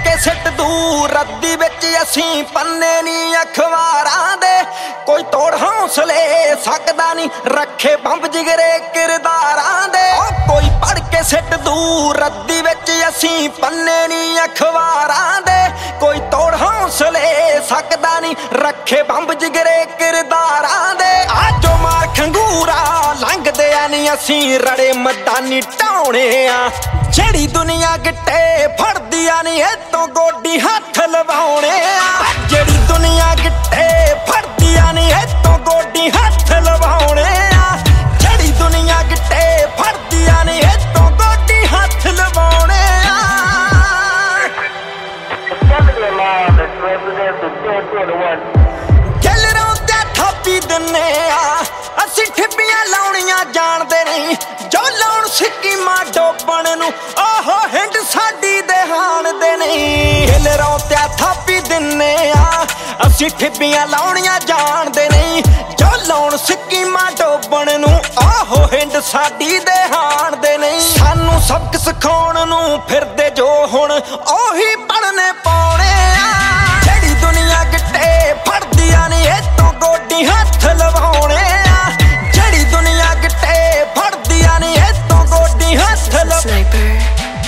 के सिट दूर रद्दी विच असीं पन्ने नी अखबारां दे। कोई तोड़ हौसले सकदा नी रखे बंब जिगरे किरदारां दे। कोई पढ़ के सिट दूर रद्दी विच असीं पन्ने नी अखबारां दे। कोई तोड़ हौसले सकदा नी रखे बंब जिगरे किरदारां दे। आजो मार खंगूरा लंघदे नी असीं रड़े मैदानी ढाउणे आ। जेड़ी दुनिया गिट्टे फड़दी नी इतों गोडी हथ लवाउणे आ। जेड़ी दुनिया गिट्टे फड़दी नी इतों गोडी हथ लवाउणे आ। जेड़ी दुनिया गिट्टे फड़दी नी इतों गोडी हथ लवाउणे आ। गैलरों ते थापी दिन्ने आ असीं ठिब्बियां लाउणियां जाणदे नहीं। जो लाउण सिक्कीमां डोबण नूं ओहो हिंड साडी दे हाणदे नहीं। गैलरों ते थापी दिन्ने आ असीं ठिब्बियां लाउणियां जाणदे नहीं। जो लाउण सिक्कीमां डोबण नूं ओहो हिंड साडी दे हाणदे नहीं। सानूं सबक सिखाउण नूं फिरदे जो हुण ओही पढ़ने पाउणे आ। जेड़ी दुनिया गिट्टे फड़दी नी इतों गोडी हथ लवाउणे आ। जेड़ी दुनिया गिट्टे फड़दी नी इतों गोडी हथ लवाउणे आ।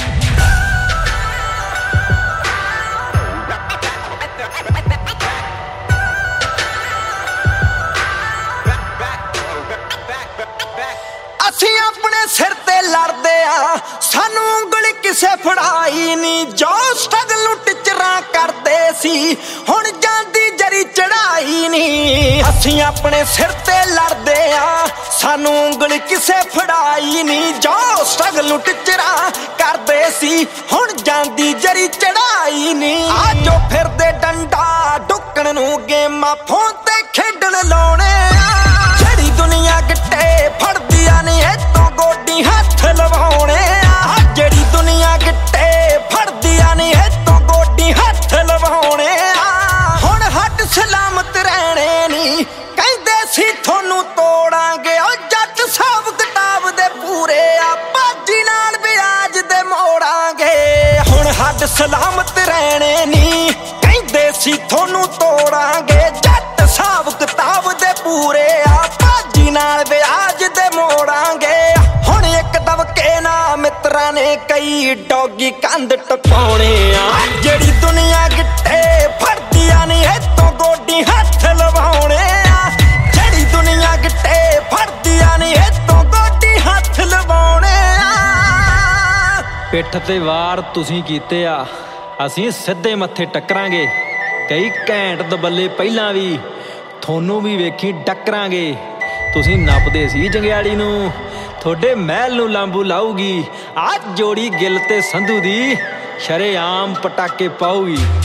असीं अपने सिर ते लड़दे आ सानू उंगली किसे फड़ाई नी। जो स्ट्रगल नूं टिचरां करदे सी हुण जांदी जरी चढ़ाई नी। असीं अपने सिर ते लड़दे आ सानू उंगली किसे फड़ाई नी। जो स्ट्रगल नूं टिचरां करदे सी हुण जांदी जरी चढ़ाई नी। आजो फिरदे डंडा डुक्कण नूं गेमां फोन ते खेडण लाउणे आ। जेड़ी दुनिया गिट्टे फड़दी नी इतों गोडी हथ लवाउणे आ। जेड़ी दुनिया गिट्टे फड़दी नी इतों गोडी हथ लवाउणे आ। हुण हट सलामत रहणे नी कहंदे सी थोनू तोड़ांगे ओ जट सब किताब दे पूरे आ। बाजी नाल ब्याज दे मोड़ांगे। हुण हट सलामत रहणे नी कहंदे सी थोनू तोड़ांगे। जट सब किताब दे पूरे आ। बाजी नाल ब्याज दे मोड़ांगे। हुण एक दबके ना मित्रां ने कई डोगी कंध टपाउणे आ। जेड़ी दुनिया गिट्टे फड़दी नी इतों गोडी हथ लवाउणे आ। जेड़ी दुनिया गिट्टे फड़दी नी इतों गोडी हथ लवाउणे आ। पिठ ते वार तुसीं कीते आ असीं सिद्धे मत्थे टकरांगे। कई घैंट दबल्ले पहिलां भी थोनू भी वेखी टकरांगे। तुसीं नपदे सी जंगियाड़ी नूं थोड़े महल नूं लांबू लाऊगी। आ जोड़ी गिल ते संधू दी शरेआम पटाके पाऊगी।